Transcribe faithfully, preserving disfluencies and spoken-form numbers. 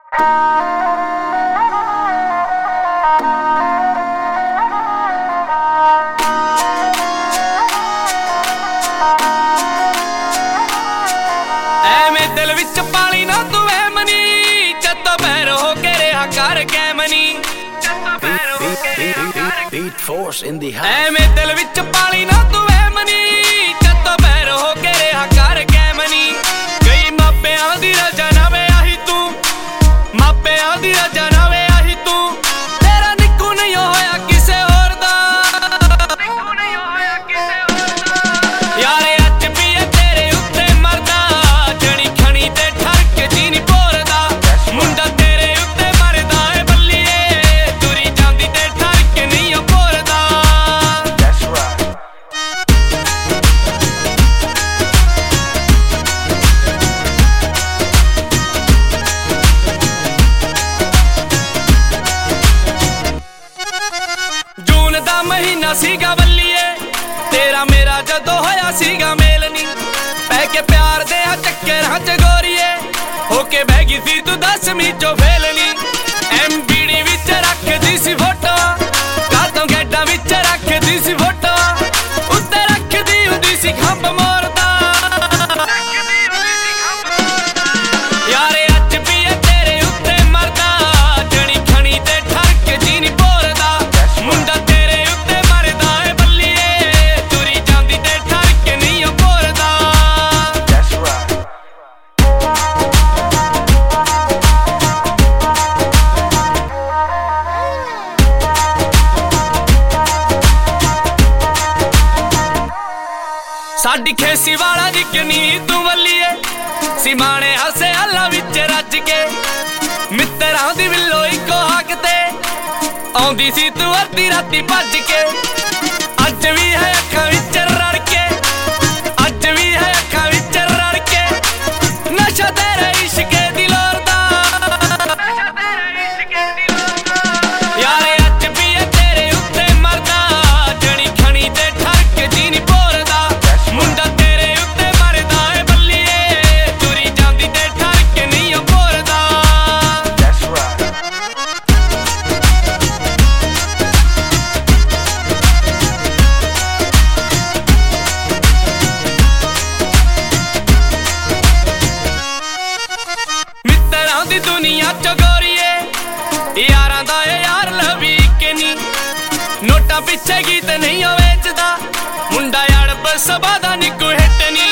ਐਵੇਂ ਦਿਲ ਵਿੱਚ ਪਾਲੀ ਨਾ ਤੂੰ ਐ ਮਨੀ ਜਦ ਬੈਰ ਹੋ ਕੇ ਰਿਹਾ ਕਰ ਕੈ ਮਨੀ ਐਵੇਂ ਦਿਲ ਵਿੱਚ ਪਾਲੀ ਨਾ ਤੂੰ ਐ ਮਨੀ ਜਦ ਬੈਰ ਹੋ ਕੇ ਰਿਹਾ ਕਰ ਕੈ ਮਨੀ ਕਈ ਮਾਪਿਆਂ ਦੀ ਰਜਾ ਨਾ ਵੇ ਆਹੀ ਤੂੰ ਮਾਪਿਆਂ ਦੀ ਰਜਾ ਨਾ ਵੇ ਆਹੀ ਤੂੰ ਤੇਰਾ ਨਿੱਕੂ ਨਹੀਂ ਹੋਇਆ ਕਿਸੇ ਹੋਰ ਦਾ ਨਿੱਕੂ ਨਹੀਂ ਹੋਇਆ ਕਿਸੇ ਹੋਰ ਦਾ ਯਾਰੇ ਅੱਜ ਵੀ ਇਹ ਤੇਰੇ ਉੱਤੇ ਮਰਦਾ ਜਣੀ ਖਣੀ ਤੇ ਠਰਕ ਜੀ ਨਹੀਂ ਭੋਰਦਾ ਮੁੰਡਾ ਤੇਰੇ ਉੱਤੇ ਮਰਦਾ ਏ ਬੱਲੀਏ ਤੁਰੀ ਜਾਂਦੀ ਤੇ ਠਰਕ ਨਹੀਂ ਉਹ ਭੋਰਦਾ ਜੂਨ ਦਾ ਮਹੀਨਾ ਸੀਗਾ ਬੱਲੀਏ ਤੇਰਾ ਮੇਰਾ ਜਦੋਂ ਹੋਇਆ ਸੀਗਾ ਮੇਲ ਨੀ ਪੈ ਕੇ ਪਿਆਰ ਦੇ ਆ ਚੱਕਰਾਂ ਚ ਗੋਰੀਏ ਹੋ ਕੇ ਬਹਿ ਗਈ ਸੀ ਤੂੰ ਦਸਵੀਂ ਚੋਂ ਫੇਲ ਨੀ ਐਮਬੀਡੀ ਵਿੱਚ ਰੱਖਦੀ ਸੀ ਫੋਟੋ ਕਾਤੋਂ ਗੈਡਾਂ ਵਿੱਚ ਰੱਖਦੀ ਸੀ ਫੋਟੋ ਉੱਤੇ ਰੱਖਦੀ ਹੁੰਦੀ ਸੀ ਖੰਭ ਮੋਰਦਾ ਯਾਰੇ ਅੱਜ ਵੀ ਇਹ ਤੇਰੇ ਉੱਤੇ ਮਰਦਾ ਜਣੀ ਖਣੀ ਤੇ ਠਰਕ ਜੀ ਨਹੀਂ ਭੋਰਦਾ ਮੁੰਡਾ ਤੇਰੇ ਉੱਤੇ ਮਰਦਾ ਏ ਬੱਲੀਏ ਤੁਰੀ ਜਾਂਦੀ ਤੇ ਠਰਕ ਨਹੀਂ ਉਹ ਭੋਰਦਾ ਸਾਡੀ ਖੇਸੀ ਵਾਲਾ ਦੀ ਕਿੰਨੀ ਤੂੰ ਵੱਲੀਏ ਸਿਮਾਣੇ ਹੱਸੇ ਹੱਲਾ ਵਿੱਚ ਰੱਜ ਕੇ ਮਿੱਤਰਾਂ ਦੀ ਵਿੱਲੋ ਇੱਕੋ ਹੱਕ ਤੇ ਆਉਂਦੀ ਸੀ ਤੂੰ ਅੱਧੀ ਰਾਤੀ ਭੱਜ ਕੇ ਅੱਜ ਵੀ ਹੈ ਅੱਖਾਂ ਵਿੱਚ ਰੜ ਕੇ ਅੱਜ ਵੀ ਹੈ ਅੱਖਾਂ ਵਿੱਚ ਰੜ ਕੇ ਨਸ਼ਾ ਤੇਰੇ ਇਸ਼ਕੇ ਦੀ ਲੋਰ ਦਾ ਨਸ਼ਾ ਤੇਰੇ ਇਸ਼ਕੇ ਦੀ ਲੋਰ ਦਾ ਯਾਰੇ ਅੱਜ ਵੀ ਇਹ ਤੇਰੇ ਉੱਤੇ ਮਰਦਾ ਜਣੀ ਖਣੀ ਤੇ ਠਰਕ ਜੀ ਨਹੀਂ ਭੋਰਦਾ ਮੁੰਡਾ ਤੇਰੇ ਉੱਤੇ ਮਰਦਾ ਏ ਬੱਲੀਏ ਤੁਰੀ ਜਾਂਦੀ ਤੇ ਠਰਕ ਨਹੀਂ ਉਹ ਭੋਰਦਾ ਮਿੱਤਰਾਂ ਦੀ ਦੁਨੀਆ ਚ ਗੋਰੀਏ ਯਾਰਾਂ ਦਾ ਏ ਯਾਰ ਲਵੀ ਕਿ ਨੀ ਨੋਟਾਂ ਪਿੱਛੇ ਗੀਤ ਨਹੀਂ ਉਹ ਵੇਚਦਾ ਮੁੰਡਾ ਯਾਰ ਬਸਬਾ ਦਾ ਨਿੱਕੂ ਹਿੱਟ ਨੀ